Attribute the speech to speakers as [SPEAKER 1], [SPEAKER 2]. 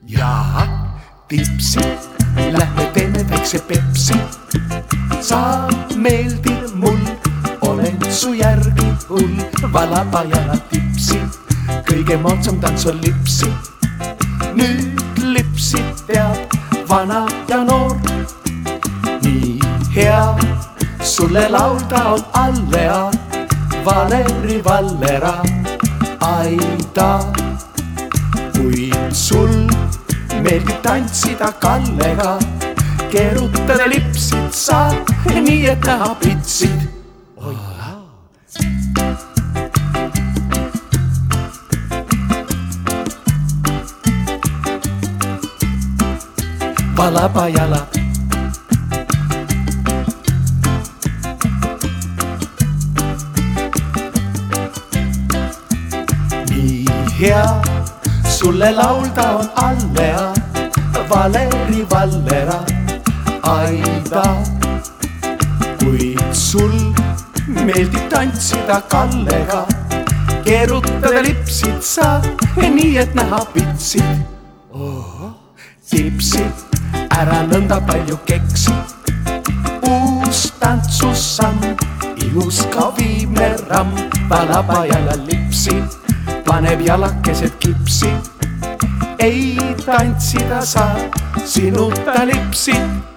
[SPEAKER 1] ja tipsi, lähme teeme väikse Pepsi. Sa meeldid mul, olen su järgi hull, valaba jala tipsi, kõige moodsam tants on lipsi. Nüüd lipsi teab vana ja noor, nii hea sulle laulda on Allea, Valeri Vallera, Aida. Kui sul meeldib tantsida Kallega, keerutada lipsid sa, nii et näha pitsid. Valaba jala. Nii hea sulle laulda on Allea, Valeri Vallera, Aida. Kuid sul meeldib tantsida Kallega, keerutada lipsid sa, nii et näha pitsid. Tipsid, ära nõnda palju keksi, uus tantsussamm, ilus ka viimne ramm. Valaba jala lipsi, paneb jalakesed kipsi, ei tantsida saa sinuta lipsid.